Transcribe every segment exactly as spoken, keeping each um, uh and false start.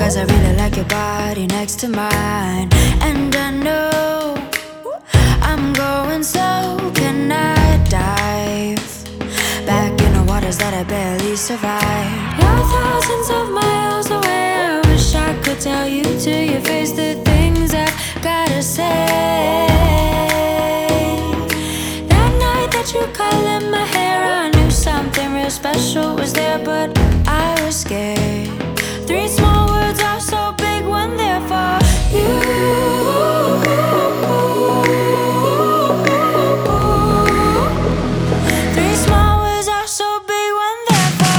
Cause I really like your body next to mine. And I know I'm going slow. Can I dive back in the waters that I barely survived? You're thousands of miles away. I wish I could tell you to your face the things I've gotta say. That night that you colored my hair, I knew something real special was there, but I was scared. Three small words are so big when they're for you. Three small words are so big when they're for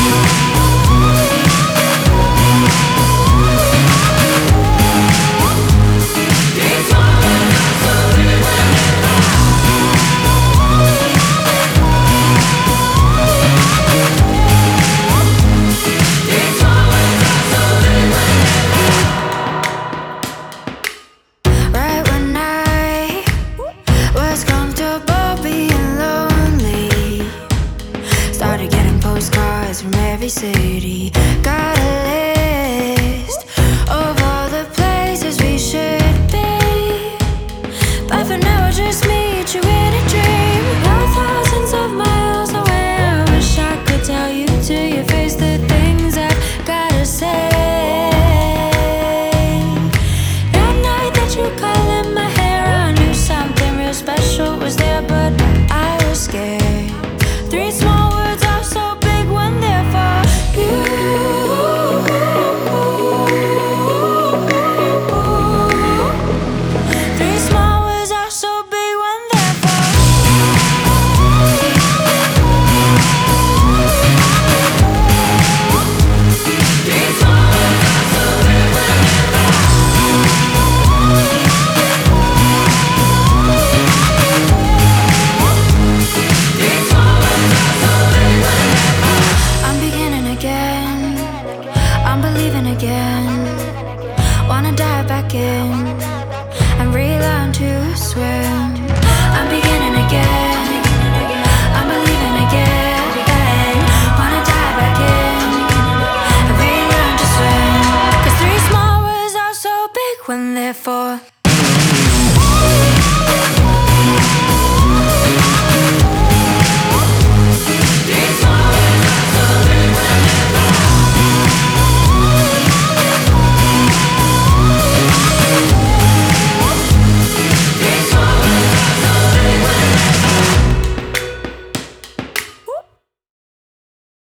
Three small words are so big when they're right when I was comfortable being lonely, started getting postcards from every city. Got a list of all the places we should be, but for now I'll just meet you in a dream. You're thousands of miles away. I wish I could tell you to your face the things I've gotta say. That night that you colored my hair, I knew something real special was there, but I was scared. Three small words are so big when they're for you. Three small words are so big when they're for Three small words are so big when they're Three small words are so big when they're I'm beginning again, I'm believing again. Wanna dive back in and relearn to swim.